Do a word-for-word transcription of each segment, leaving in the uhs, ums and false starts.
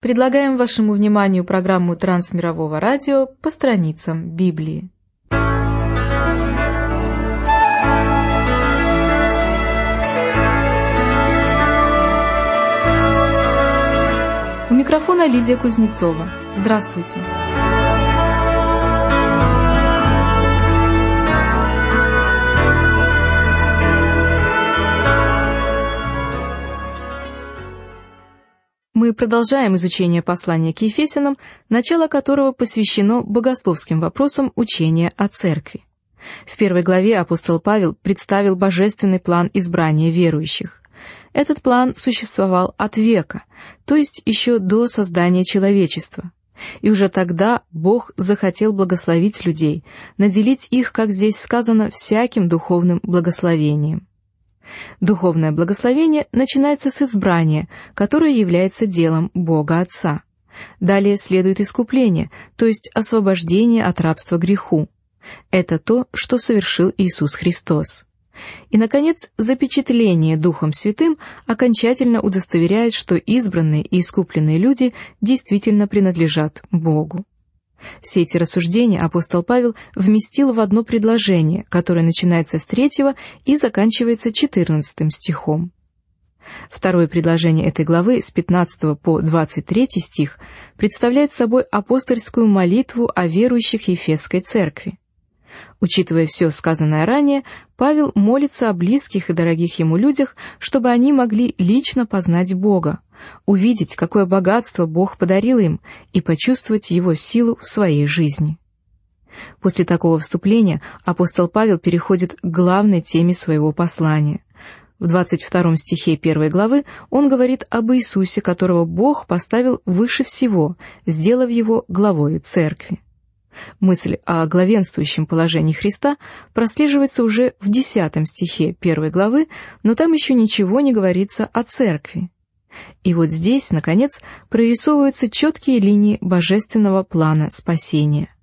Предлагаем вашему вниманию программу Трансмирового радио «По страницам Библии». У микрофона Лидия Кузнецова. Здравствуйте! Мы продолжаем изучение послания к Ефесянам, начало которого посвящено богословским вопросам учения о Церкви. В первой главе апостол Павел представил божественный план избрания верующих. Этот план существовал от века, то есть еще до создания человечества. И уже тогда Бог захотел благословить людей, наделить их, как здесь сказано, всяким духовным благословением. Духовное благословение начинается с избрания, которое является делом Бога Отца. Далее следует искупление, то есть освобождение от рабства греху. Это то, что совершил Иисус Христос. И, наконец, запечатление Духом Святым окончательно удостоверяет, что избранные и искупленные люди действительно принадлежат Богу. Все эти рассуждения апостол Павел вместил в одно предложение, которое начинается с третьего и заканчивается четырнадцатым стихом. Второе предложение этой главы с пятнадцатого по двадцать третий стих представляет собой апостольскую молитву о верующих Ефесской церкви. Учитывая все сказанное ранее, Павел молится о близких и дорогих ему людях, чтобы они могли лично познать Бога, увидеть, какое богатство Бог подарил им, и почувствовать Его силу в своей жизни. После такого вступления апостол Павел переходит к главной теме своего послания. В двадцать втором стихе первой главы он говорит об Иисусе, которого Бог поставил выше всего, сделав Его главою церкви. Мысль о главенствующем положении Христа прослеживается уже в десятом стихе первой главы, но там еще ничего не говорится о церкви. И вот здесь, наконец, прорисовываются четкие линии божественного плана спасения.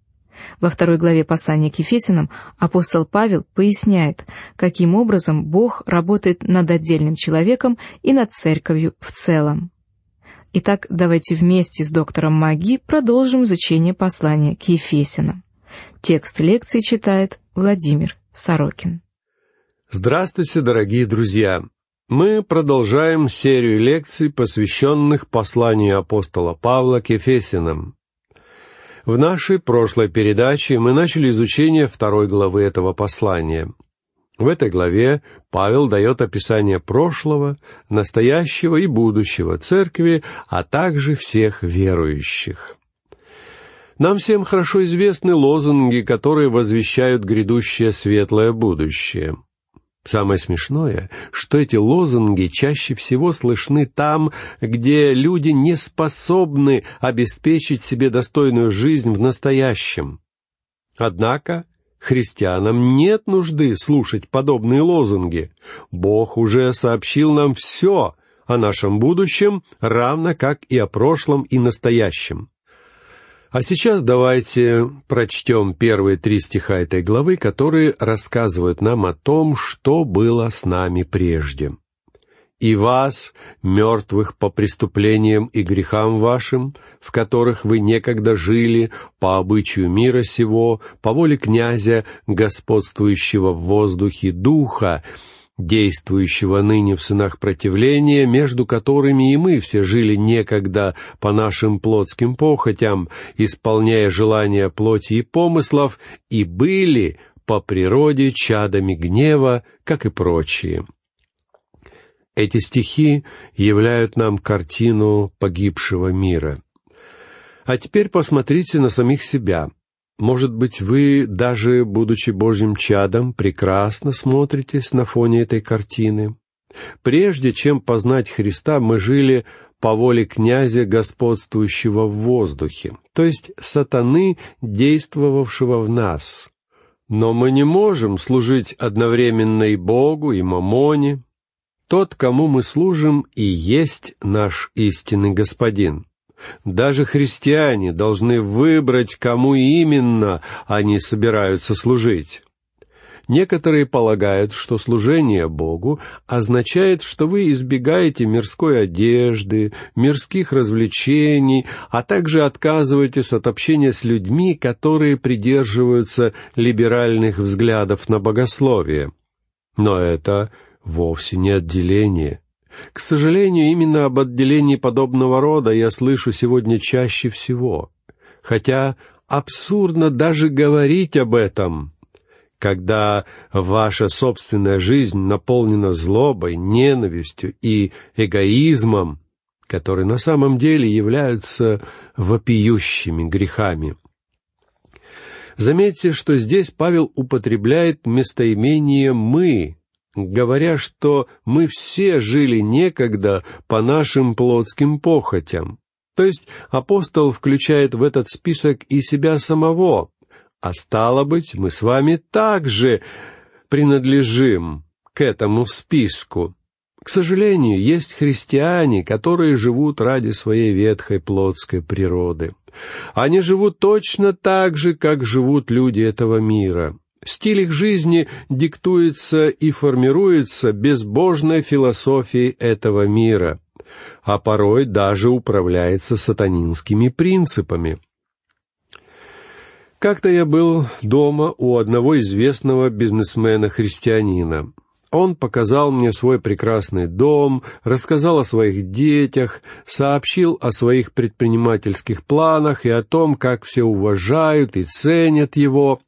Во второй главе послания к Ефесянам апостол Павел поясняет, каким образом Бог работает над отдельным человеком и над церковью в целом. Итак, давайте вместе с доктором Маги продолжим изучение послания к Ефесянам. Текст лекции читает Владимир Сорокин. Здравствуйте, дорогие друзья! Мы продолжаем серию лекций, посвященных посланию апостола Павла к Ефесянам. В нашей прошлой передаче мы начали изучение второй главы этого послания. В этой главе Павел дает описание прошлого, настоящего и будущего церкви, а также всех верующих. Нам всем хорошо известны лозунги, которые возвещают грядущее светлое будущее. Самое смешное, что эти лозунги чаще всего слышны там, где люди не способны обеспечить себе достойную жизнь в настоящем. Однако христианам нет нужды слушать подобные лозунги. Бог уже сообщил нам все о нашем будущем, равно как и о прошлом и настоящем. А сейчас давайте прочтем первые три стиха этой главы, которые рассказывают нам о том, что было с нами прежде. «И вас, мертвых по преступлениям и грехам вашим, в которых вы некогда жили, по обычаю мира сего, по воле князя, господствующего в воздухе духа, действующего ныне в сынах противления, между которыми и мы все жили некогда по нашим плотским похотям, исполняя желания плоти и помыслов, и были по природе чадами гнева, как и прочие». Эти стихи являют нам картину погибшего мира. А теперь посмотрите на самих себя. Может быть, вы, даже будучи Божьим чадом, прекрасно смотритесь на фоне этой картины. Прежде чем познать Христа, мы жили по воле князя, господствующего в воздухе, то есть сатаны, действовавшего в нас. Но мы не можем служить одновременно и Богу, и мамоне. Тот, кому мы служим, и есть наш истинный Господин. Даже христиане должны выбрать, кому именно они собираются служить. Некоторые полагают, что служение Богу означает, что вы избегаете мирской одежды, мирских развлечений, а также отказываетесь от общения с людьми, которые придерживаются либеральных взглядов на богословие. Но это вовсе не отделение. К сожалению, именно об отделении подобного рода я слышу сегодня чаще всего. Хотя абсурдно даже говорить об этом, когда ваша собственная жизнь наполнена злобой, ненавистью и эгоизмом, которые на самом деле являются вопиющими грехами. Заметьте, что здесь Павел употребляет местоимение «мы», говоря, что мы все жили некогда по нашим плотским похотям. То есть апостол включает в этот список и себя самого, а стало быть, мы с вами также принадлежим к этому списку. К сожалению, есть христиане, которые живут ради своей ветхой плотской природы. Они живут точно так же, как живут люди этого мира. Стиль их жизни диктуется и формируется безбожной философией этого мира, а порой даже управляется сатанинскими принципами. Как-то я был дома у одного известного бизнесмена-христианина. Он показал мне свой прекрасный дом, рассказал о своих детях, сообщил о своих предпринимательских планах и о том, как все уважают и ценят его.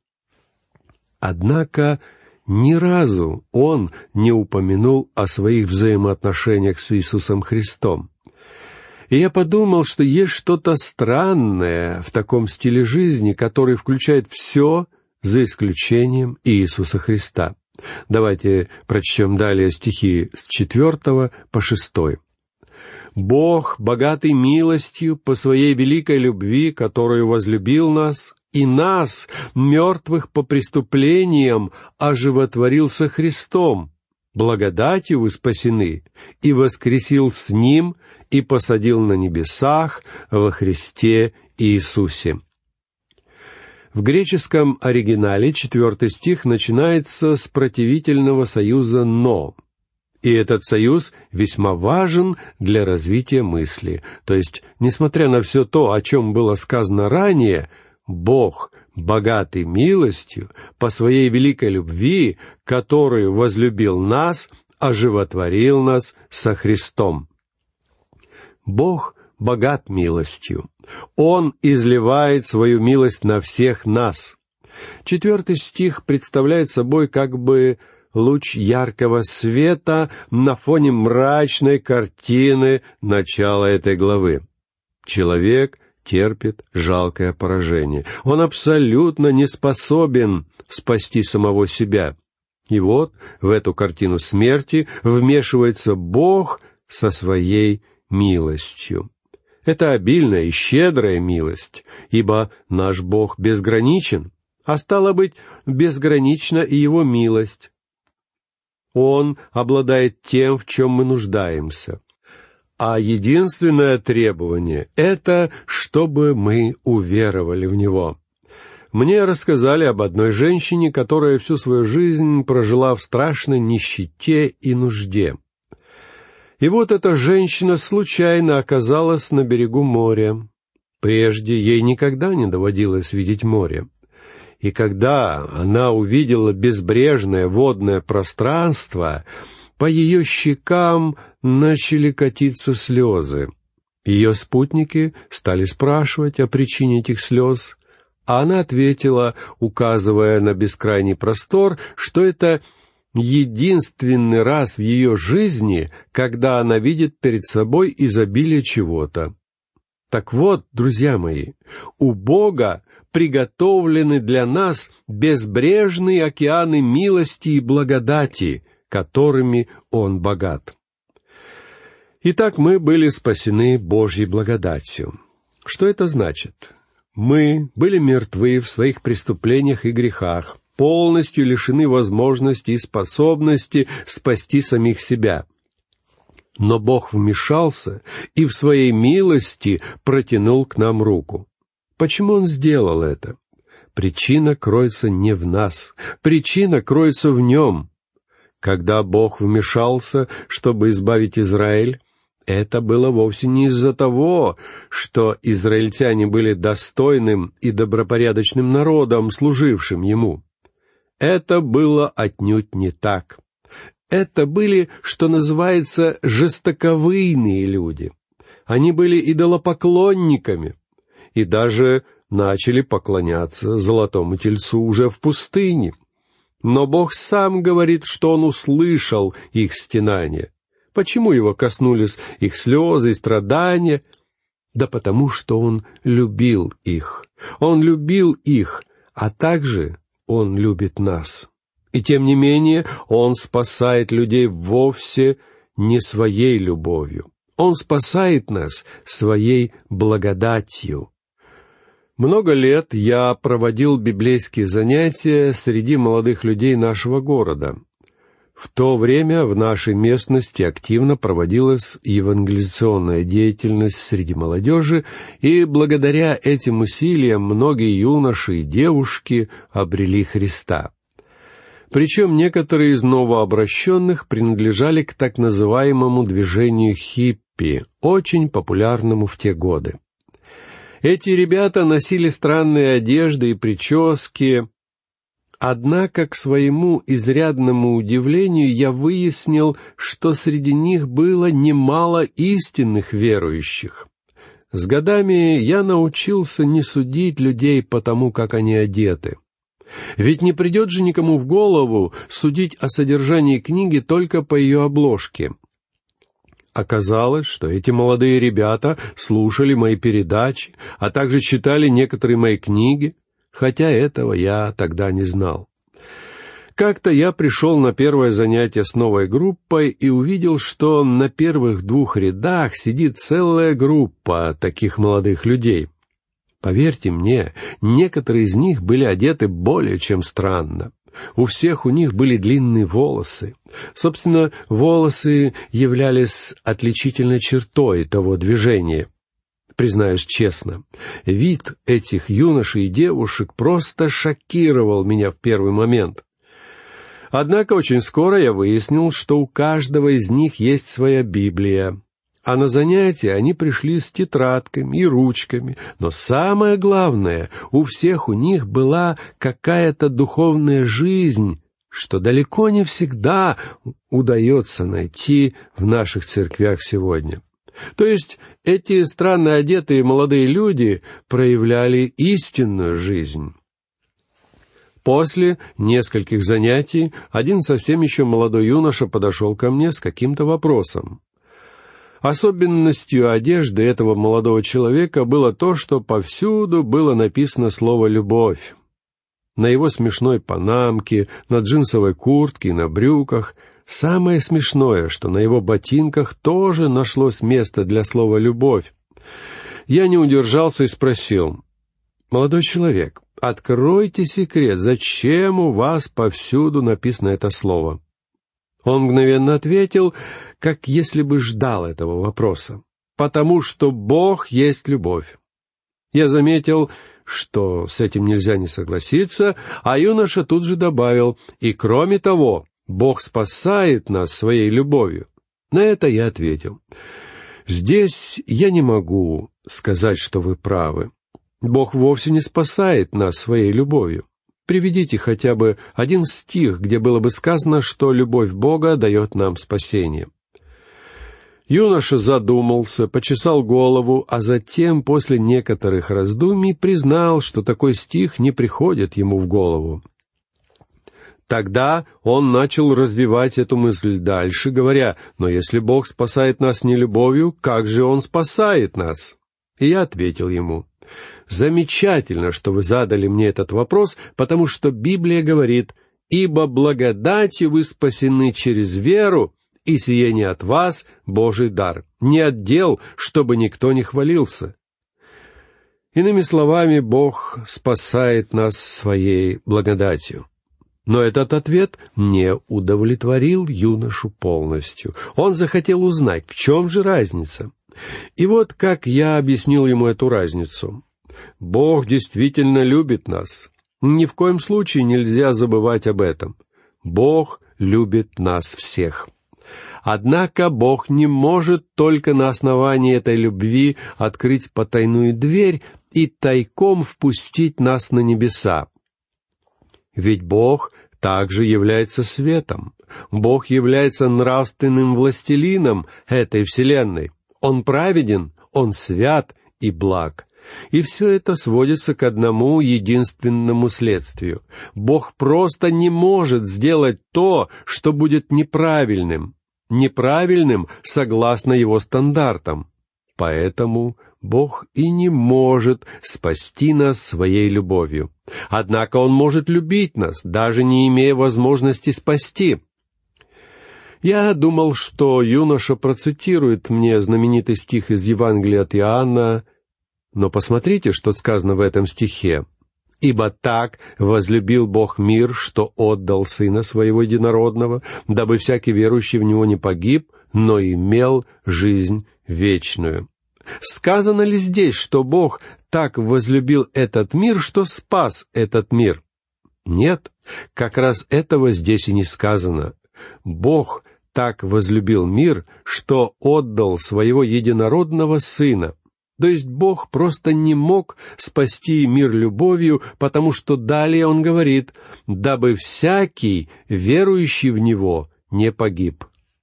Однако ни разу он не упомянул о своих взаимоотношениях с Иисусом Христом. И я подумал, что есть что-то странное в таком стиле жизни, который включает все, за исключением Иисуса Христа. Давайте прочтем далее стихи с четвертого по шестой. «Бог, богатый милостью по своей великой любви, которую возлюбил нас, и нас, мертвых по преступлениям, оживотворил со Христом, благодатью вы спасены, и воскресил с Ним, и посадил на небесах во Христе Иисусе». В греческом оригинале четвертый стих начинается с противительного союза «но». И этот союз весьма важен для развития мысли. То есть, несмотря на все то, о чем было сказано ранее, Бог, богатый милостью, по своей великой любви, которую возлюбил нас, оживотворил нас со Христом. Бог богат милостью. Он изливает свою милость на всех нас. Четвертый стих представляет собой как бы луч яркого света на фоне мрачной картины начала этой главы. Человек терпит жалкое поражение. Он абсолютно не способен спасти самого себя. И вот в эту картину смерти вмешивается Бог со своей милостью. Это обильная и щедрая милость, ибо наш Бог безграничен, а стало быть, безгранична и Его милость. Он обладает тем, в чем мы нуждаемся. А единственное требование — это чтобы мы уверовали в Него. Мне рассказали об одной женщине, которая всю свою жизнь прожила в страшной нищете и нужде. И вот эта женщина случайно оказалась на берегу моря. Прежде ей никогда не доводилось видеть море. И когда она увидела безбрежное водное пространство, по ее щекам начали катиться слезы. Ее спутники стали спрашивать о причине этих слез, а она ответила, указывая на бескрайний простор, что это единственный раз в ее жизни, когда она видит перед собой изобилие чего-то. Так вот, друзья мои, у Бога приготовлены для нас безбрежные океаны милости и благодати, которыми Он богат. Итак, мы были спасены Божьей благодатью. Что это значит? Мы были мертвы в своих преступлениях и грехах, полностью лишены возможности и способности спасти самих себя. Но Бог вмешался и в своей милости протянул к нам руку. Почему Он сделал это? Причина кроется не в нас, причина кроется в Нем. Когда Бог вмешался, чтобы избавить Израиль, это было вовсе не из-за того, что израильтяне были достойным и добропорядочным народом, служившим Ему. Это было отнюдь не так. Это были, что называется, жестоковыйные люди. Они были идолопоклонниками и даже начали поклоняться золотому тельцу уже в пустыне. Но Бог сам говорит, что Он услышал их стенания. Почему Его коснулись их слезы и страдания? Да потому что Он любил их. Он любил их, а также Он любит нас. И тем не менее, Он спасает людей вовсе не своей любовью. Он спасает нас своей благодатью. Много лет я проводил библейские занятия среди молодых людей нашего города. В то время в нашей местности активно проводилась евангелизационная деятельность среди молодежи, и благодаря этим усилиям многие юноши и девушки обрели Христа. Причем некоторые из новообращенных принадлежали к так называемому движению хиппи, очень популярному в те годы. Эти ребята носили странные одежды и прически. Однако, к своему изрядному удивлению, я выяснил, что среди них было немало истинных верующих. С годами я научился не судить людей по тому, как они одеты. Ведь не придет же никому в голову судить о содержании книги только по ее обложке. Оказалось, что эти молодые ребята слушали мои передачи, а также читали некоторые мои книги, хотя этого я тогда не знал. Как-то я пришел на первое занятие с новой группой и увидел, что на первых двух рядах сидит целая группа таких молодых людей. Поверьте мне, некоторые из них были одеты более чем странно. У всех у них были длинные волосы. Собственно, волосы являлись отличительной чертой того движения. Признаюсь честно, вид этих юношей и девушек просто шокировал меня в первый момент. Однако очень скоро я выяснил, что у каждого из них есть своя Библия. А на занятия они пришли с тетрадками и ручками. Но самое главное, у всех у них была какая-то духовная жизнь, что далеко не всегда удается найти в наших церквях сегодня. То есть эти странно одетые молодые люди проявляли истинную жизнь. После нескольких занятий один совсем еще молодой юноша подошел ко мне с каким-то вопросом. Особенностью одежды этого молодого человека было то, что повсюду было написано слово «любовь». На его смешной панамке, на джинсовой куртке и на брюках. Самое смешное, что на его ботинках тоже нашлось место для слова «любовь». Я не удержался и спросил: «Молодой человек, откройте секрет, зачем у вас повсюду написано это слово?» Он мгновенно ответил, как если бы ждал этого вопроса: «Потому что Бог есть любовь». Я заметил, что с этим нельзя не согласиться, а юноша тут же добавил: «И кроме того, Бог спасает нас своей любовью». На это я ответил: «Здесь я не могу сказать, что вы правы. Бог вовсе не спасает нас своей любовью. Приведите хотя бы один стих, где было бы сказано, что любовь Бога дает нам спасение». Юноша задумался, почесал голову, а затем, после некоторых раздумий, признал, что такой стих не приходит ему в голову. Тогда он начал развивать эту мысль дальше, говоря: «Но если Бог спасает нас не любовью, как же Он спасает нас?» И я ответил ему: «Замечательно, что вы задали мне этот вопрос, потому что Библия говорит: «Ибо благодатью вы спасены через веру, и сие не от вас Божий дар, не от дел, чтобы никто не хвалился». Иными словами, Бог спасает нас своей благодатью. Но этот ответ не удовлетворил юношу полностью. Он захотел узнать, в чем же разница. И вот как я объяснил ему эту разницу. Бог действительно любит нас. Ни в коем случае нельзя забывать об этом. Бог любит нас всех. Однако Бог не может только на основании этой любви открыть потайную дверь и тайком впустить нас на небеса. Ведь Бог также является светом. Бог является нравственным властелином этой вселенной. Он праведен, Он свят и благ. И все это сводится к одному единственному следствию. Бог просто не может сделать то, что будет неправильным. Неправильным согласно Его стандартам. Поэтому Бог и не может спасти нас своей любовью. Однако Он может любить нас, даже не имея возможности спасти. Я думал, что юноша процитирует мне знаменитый стих из Евангелия от Иоанна, но посмотрите, что сказано в этом стихе. «Ибо так возлюбил Бог мир, что отдал Сына Своего Единородного, дабы всякий верующий в Него не погиб, но имел жизнь вечную». Сказано ли здесь, что Бог так возлюбил этот мир, что спас этот мир? Нет, как раз этого здесь и не сказано. Бог так возлюбил мир, что отдал Своего Единородного Сына. То есть Бог просто не мог спасти мир любовью, потому что далее Он говорит, «дабы всякий, верующий в Него, не погиб».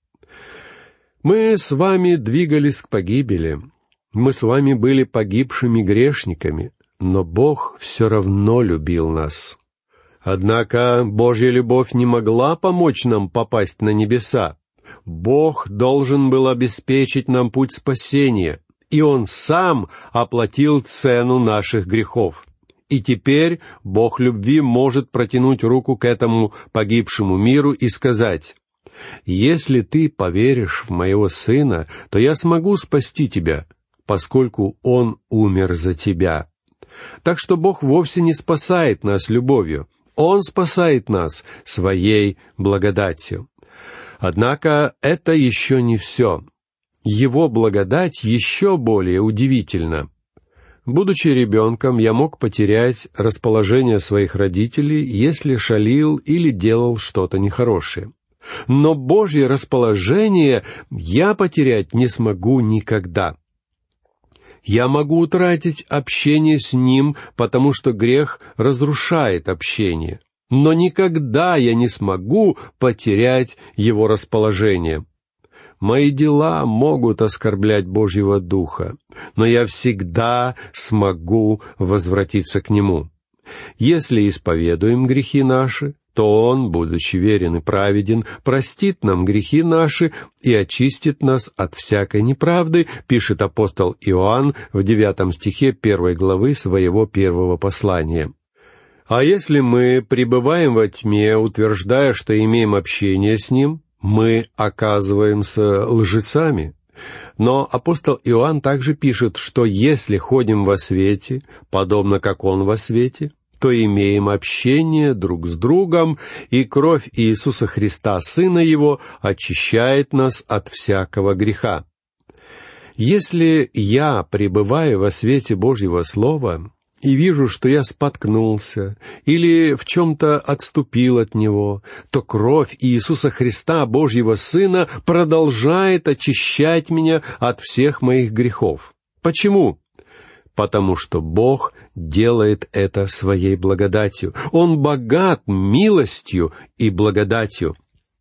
Мы с вами двигались к погибели. Мы с вами были погибшими грешниками, но Бог все равно любил нас. Однако Божья любовь не могла помочь нам попасть на небеса. Бог должен был обеспечить нам путь спасения, и Он сам оплатил цену наших грехов. И теперь Бог любви может протянуть руку к этому погибшему миру и сказать, «Если ты поверишь в Моего Сына, то я смогу спасти тебя, поскольку Он умер за тебя». Так что Бог вовсе не спасает нас любовью. Он спасает нас Своей благодатью. Однако это еще не все. Его благодать еще более удивительна. Будучи ребенком, я мог потерять расположение своих родителей, если шалил или делал что-то нехорошее. Но Божье расположение я потерять не смогу никогда. Я могу утратить общение с Ним, потому что грех разрушает общение. Но никогда я не смогу потерять Его расположение. Мои дела могут оскорблять Божьего Духа, но я всегда смогу возвратиться к Нему. Если исповедуем грехи наши, то Он, будучи верен и праведен, простит нам грехи наши и очистит нас от всякой неправды, пишет апостол Иоанн в девятом стихе первой главы своего первого послания. А если мы пребываем во тьме, утверждая, что имеем общение с Ним, мы оказываемся лжецами. Но апостол Иоанн также пишет, что если ходим во свете, подобно как Он во свете, то имеем общение друг с другом, и кровь Иисуса Христа, Сына Его, очищает нас от всякого греха. Если я пребываю во свете Божьего Слова и вижу, что я споткнулся или в чем-то отступил от Него, то кровь Иисуса Христа, Божьего Сына, продолжает очищать меня от всех моих грехов. Почему? Потому что Бог делает это Своей благодатью. Он богат милостью и благодатью.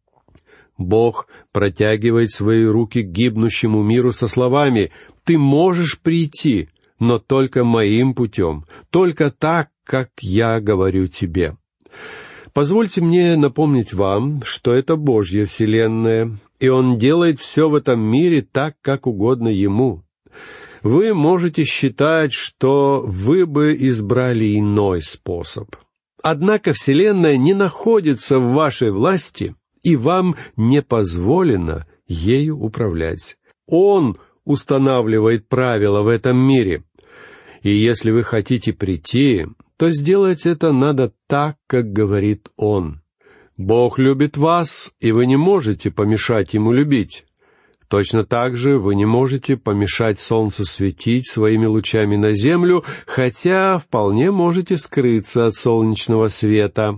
Бог протягивает свои руки к гибнущему миру со словами: «Ты можешь прийти, но только моим путем, только так, как я говорю тебе». Позвольте мне напомнить вам, что это Божья вселенная, и Он делает все в этом мире так, как угодно Ему. Вы можете считать, что вы бы избрали иной способ. Однако Вселенная не находится в вашей власти, и вам не позволено ею управлять. Он устанавливает правила в этом мире. И если вы хотите прийти, то сделать это надо так, как говорит Он. Бог любит вас, и вы не можете помешать Ему любить. Точно так же вы не можете помешать солнцу светить своими лучами на землю, хотя вполне можете скрыться от солнечного света.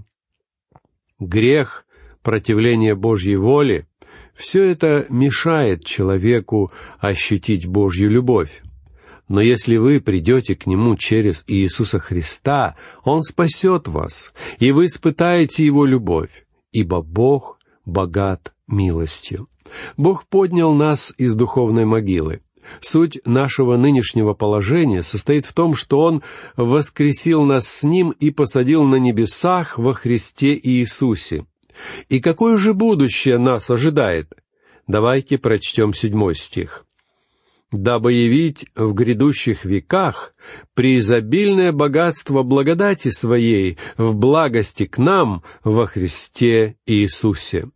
Грех, противление Божьей воле — все это мешает человеку ощутить Божью любовь. Но если вы придете к Нему через Иисуса Христа, Он спасет вас, и вы испытаете Его любовь, ибо Бог богат милостью. Бог поднял нас из духовной могилы. Суть нашего нынешнего положения состоит в том, что Он воскресил нас с Ним и посадил на небесах во Христе Иисусе. И какое же будущее нас ожидает? Давайте прочтем седьмой стих. «Дабы явить в грядущих веках преизобильное богатство благодати Своей в благости к нам во Христе Иисусе».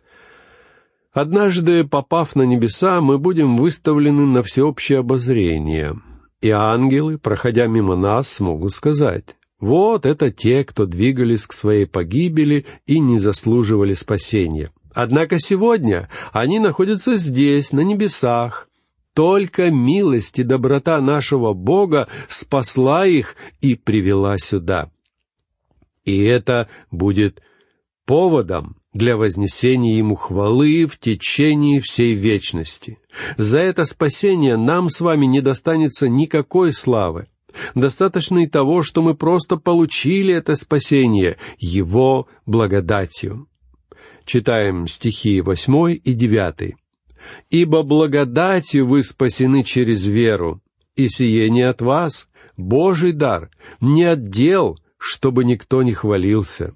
Однажды, попав на небеса, мы будем выставлены на всеобщее обозрение, и ангелы, проходя мимо нас, смогут сказать: «Вот это те, кто двигались к своей погибели и не заслуживали спасения. Однако сегодня они находятся здесь, на небесах. Только милость и доброта нашего Бога спасла их и привела сюда». И это будет поводом для вознесения Ему хвалы в течение всей вечности. За это спасение нам с вами не достанется никакой славы. Достаточно и того, что мы просто получили это спасение Его благодатью. Читаем стихи восьмой и девятый. «Ибо благодатью вы спасены через веру, и сие не от вас, Божий дар, не от дел, чтобы никто не хвалился».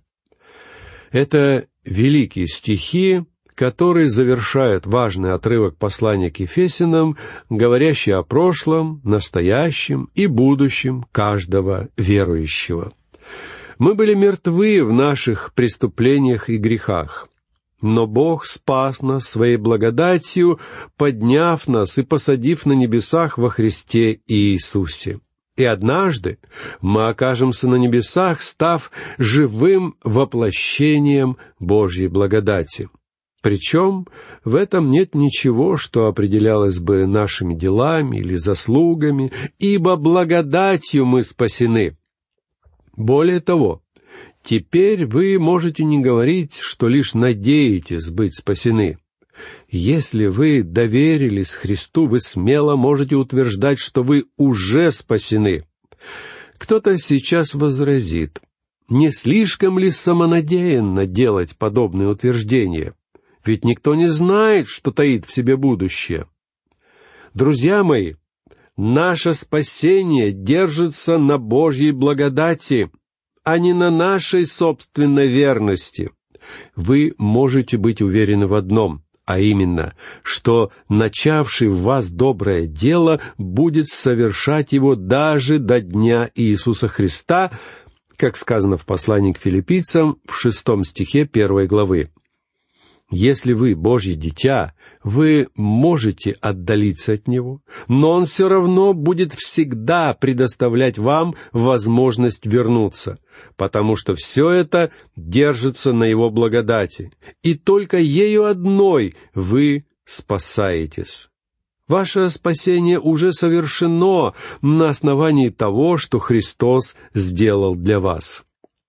Это великие стихи, которые завершают важный отрывок послания к Ефесянам, говорящий о прошлом, настоящем и будущем каждого верующего. Мы были мертвы в наших преступлениях и грехах, но Бог спас нас своей благодатью, подняв нас и посадив на небесах во Христе Иисусе. И однажды мы окажемся на небесах, став живым воплощением Божьей благодати. Причем в этом нет ничего, что определялось бы нашими делами или заслугами, ибо благодатью мы спасены. Более того, теперь вы можете не говорить, что лишь надеетесь быть спасены. Если вы доверились Христу, вы смело можете утверждать, что вы уже спасены. Кто-то сейчас возразит: не слишком ли самонадеянно делать подобные утверждения? Ведь никто не знает, что таит в себе будущее. Друзья мои, наше спасение держится на Божьей благодати, а не на нашей собственной верности. Вы можете быть уверены в одном, а именно, что начавший в вас доброе дело будет совершать его даже до дня Иисуса Христа, как сказано в послании к Филиппийцам в шестом стихе первой главы. Если вы Божье дитя, вы можете отдалиться от Него, но Он все равно будет всегда предоставлять вам возможность вернуться, потому что все это держится на Его благодати, и только ею одной вы спасаетесь. Ваше спасение уже совершено на основании того, что Христос сделал для вас.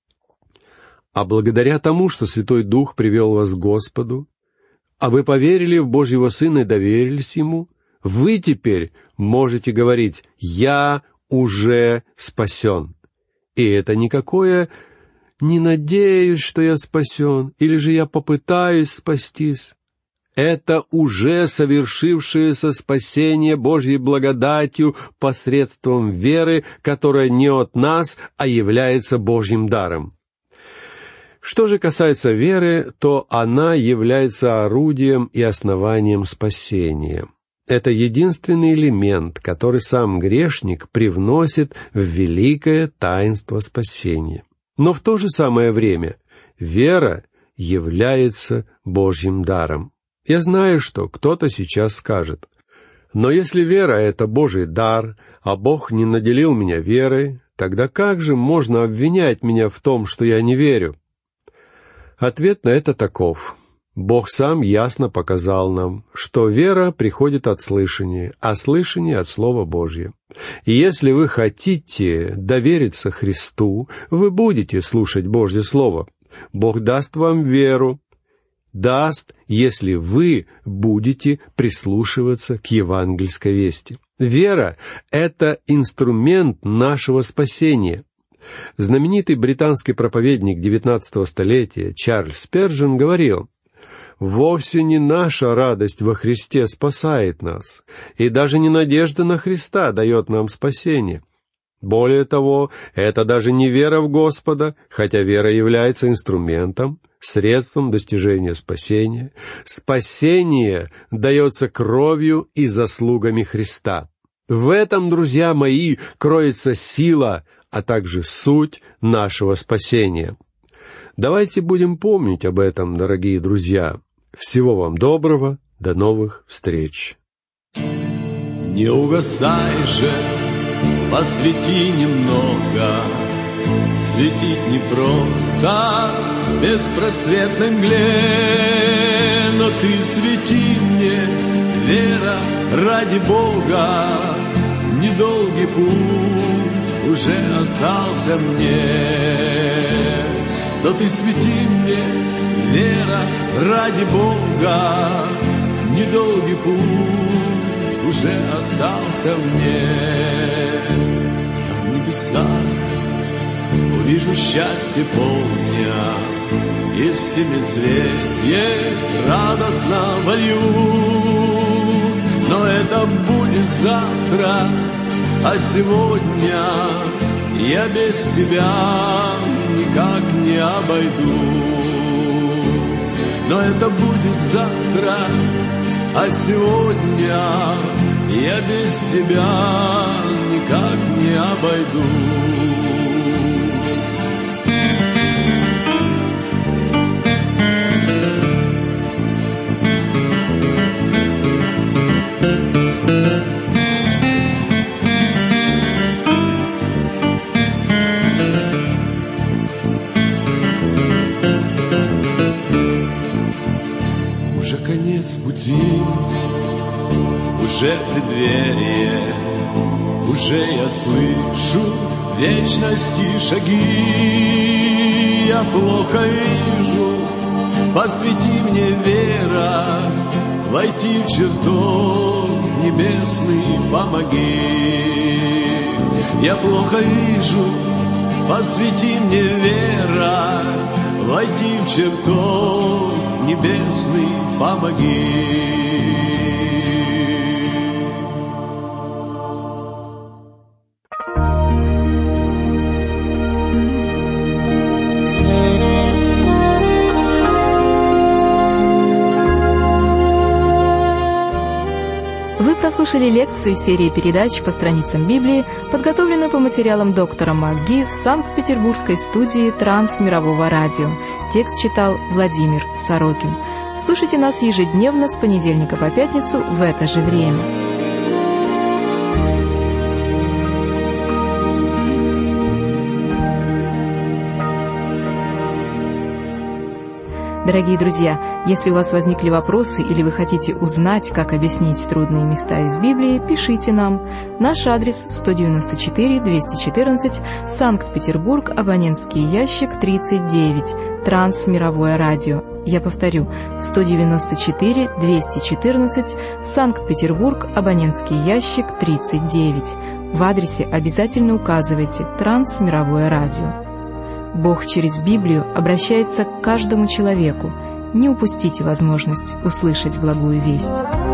А благодаря тому, что Святой Дух привел вас к Господу, а вы поверили в Божьего Сына и доверились Ему, вы теперь можете говорить: «Я уже спасен». И это никакое «не надеюсь, что я спасен», или же «я попытаюсь спастись». Это уже совершившееся спасение Божьей благодатью посредством веры, которая не от нас, а является Божьим даром. Что же касается веры, то она является орудием и основанием спасения. Это единственный элемент, который сам грешник привносит в великое таинство спасения. Но в то же самое время вера является Божьим даром. Я знаю, что кто-то сейчас скажет: «Но если вера — это Божий дар, а Бог не наделил меня верой, тогда как же можно обвинять меня в том, что я не верю?» Ответ на это таков: Бог сам ясно показал нам, что вера приходит от слышания, а слышание от Слова Божьего. И если вы хотите довериться Христу, вы будете слушать Божье Слово. Бог даст вам веру, даст, если вы будете прислушиваться к евангельской вести. Вера — это инструмент нашего спасения. Знаменитый британский проповедник девятнадцатого столетия Чарльз Спержен говорил: «Вовсе не наша радость во Христе спасает нас, и даже не надежда на Христа дает нам спасение. Более того, это даже не вера в Господа, хотя вера является инструментом, средством достижения спасения. Спасение дается кровью и заслугами Христа. В этом, друзья мои, кроется сила, а также суть нашего спасения». Давайте будем помнить об этом, дорогие друзья. Всего вам доброго, до новых встреч. Не угасай же, посвети немного, светить непросто, беспросветной мгле, но ты свети мне, вера, ради Бога, недолгий путь уже остался мне. Но ты свети мне, вера, ради Бога, недолгий путь уже остался мне. Я в небесах увижу счастье полдня, и в семицветье радостно вольюсь. Но это будет завтра, а сегодня я без тебя никак не обойдусь. Но это будет завтра, а сегодня я без тебя никак не обойдусь. Конец пути, уже преддверие, уже я слышу вечности шаги. Я плохо вижу, посвети мне, вера, войти в чертог небесный помоги. Я плохо вижу, посвети мне, вера, войти в чертог небесный помоги. Вы прослушали лекцию серии передач по страницам Библии, подготовленную по материалам доктора МакГи в Санкт-Петербургской студии Трансмирового радио. Текст читал Владимир Сорокин. Слушайте нас ежедневно с понедельника по пятницу в это же время. Дорогие друзья, если у вас возникли вопросы или вы хотите узнать, как объяснить трудные места из Библии, пишите нам. Наш адрес сто девяносто четыре двести четырнадцать, Санкт-Петербург, абонентский ящик тридцать девять, Трансмировое радио. Я повторю, сто девяносто четыре двести четырнадцать, Санкт-Петербург, абонентский ящик тридцать девять. В адресе обязательно указывайте «Трансмировое радио». Бог через Библию обращается к каждому человеку. Не упустите возможность услышать благую весть.